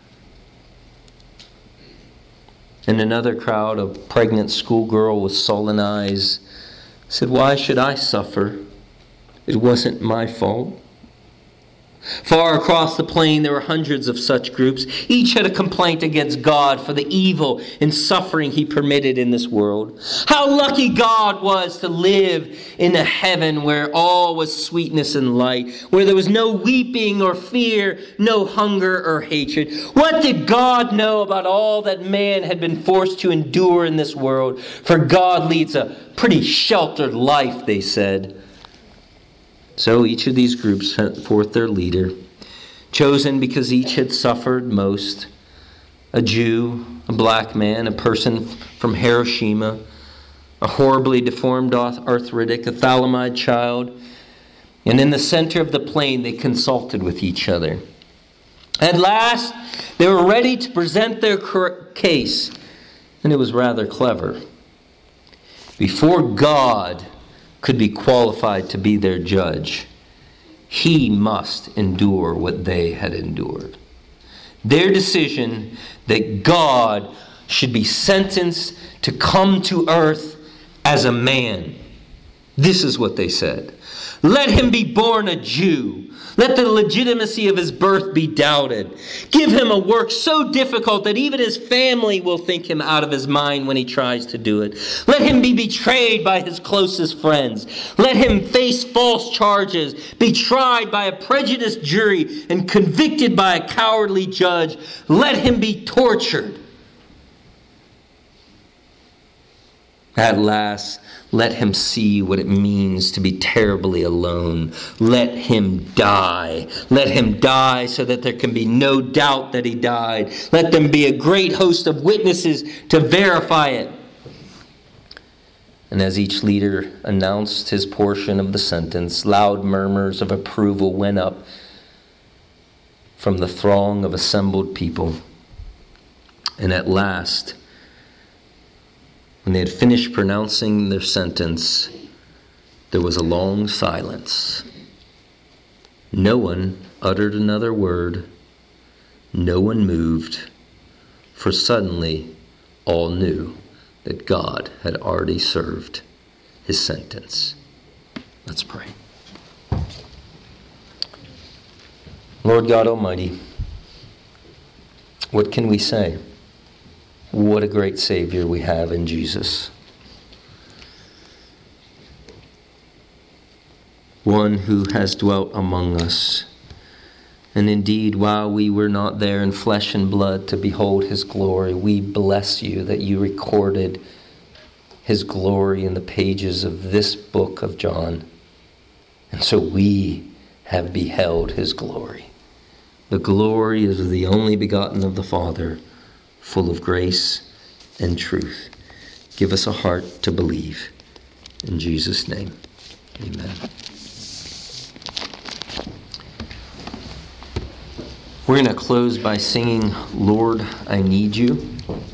In another crowd, a pregnant schoolgirl with sullen eyes said, "Why should I suffer? It wasn't my fault." Far across the plain, there were hundreds of such groups. Each had a complaint against God for the evil and suffering he permitted in this world. How lucky God was to live in a heaven where all was sweetness and light, where there was no weeping or fear, no hunger or hatred. What did God know about all that man had been forced to endure in this world? For God leads a pretty sheltered life, they said. So each of these groups sent forth their leader, chosen because each had suffered most. A Jew, a black man, a person from Hiroshima, a horribly deformed arthritic, a thalamide child. And in the center of the plain, they consulted with each other. At last, they were ready to present their case, and it was rather clever. Before God could be qualified to be their judge, he must endure what they had endured. Their decision that God should be sentenced to come to earth as a man. This is what they said. "Let him be born a Jew. Let the legitimacy of his birth be doubted. Give him a work so difficult that even his family will think him out of his mind when he tries to do it. Let him be betrayed by his closest friends. Let him face false charges, be tried by a prejudiced jury, and convicted by a cowardly judge. Let him be tortured. At last, let him see what it means to be terribly alone. Let him die. Let him die so that there can be no doubt that he died. Let them be a great host of witnesses to verify it." And as each leader announced his portion of the sentence, loud murmurs of approval went up from the throng of assembled people. And at last, when they had finished pronouncing their sentence, there was a long silence. No one uttered another word. No one moved, for suddenly all knew that God had already served his sentence. Let's pray. Lord God Almighty, what can we say? What a great Savior we have in Jesus. One who has dwelt among us. And indeed, while we were not there in flesh and blood to behold his glory, we bless you that you recorded his glory in the pages of this book of John. And so we have beheld his glory. The glory is of the only begotten of the Father, full of grace and truth. Give us a heart to believe. In Jesus' name, amen. We're going to close by singing, "Lord, I Need You."